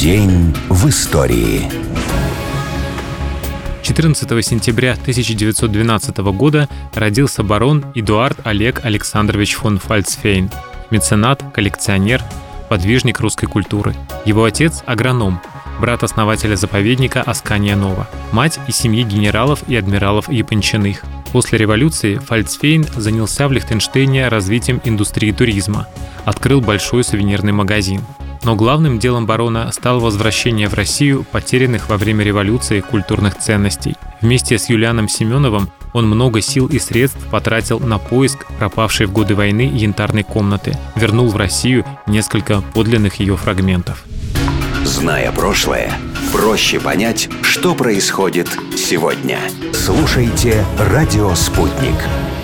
День в истории. 14 сентября 1912 года родился барон Эдуард Олег Александрович фон Фальцфейн, меценат, коллекционер, подвижник русской культуры. Его отец – агроном, брат основателя заповедника Аскания-Нова, мать из семьи генералов и адмиралов Япончиных. После революции Фальцфейн занялся в Лихтенштейне развитием индустрии туризма, открыл большой сувенирный магазин. Но главным делом барона стало возвращение в Россию потерянных во время революции культурных ценностей. Вместе с Юлианом Семеновым он много сил и средств потратил на поиск пропавшей в годы войны янтарной комнаты, вернул в Россию несколько подлинных ее фрагментов. Зная прошлое, проще понять, что происходит сегодня. Слушайте «Радио Спутник».